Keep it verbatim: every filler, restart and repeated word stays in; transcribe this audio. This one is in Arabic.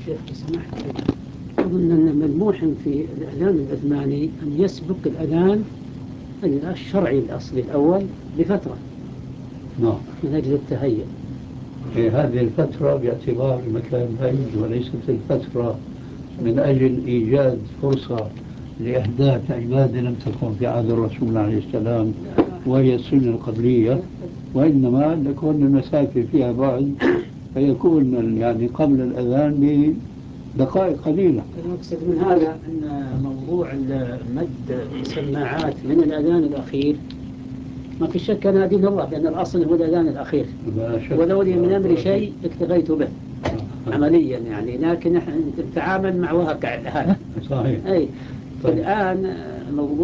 شيخ سمحت، أظن أن ملموح في الأذان العثماني أن يسبق الأذان الشرعي الأصلي الأول بفترة. نعم. من أجل التهيئ. في هذه الفترة باعتبار المكان بعيد، وليست الفترة من أجل إيجاد فرصة لإحداث عبادة لم تكن في عهد الرسول عليه السلام وهي السنة القبلية، وإنما لكون المسافة فيها بعد فيكون يعني قبل الأذان بدقائق قليلة. المقصد من هذا أن موضوع مد السماعات من الأذان الأخير ما في شك أنا أدين الله، لأن الأصل هو الأذان الأخير، ولو لي من أمر شيء اكتفيت به عمليا يعني، لكن نحن نتعامل مع واقع هذا. صحيح. أي طيب. الآن موضوع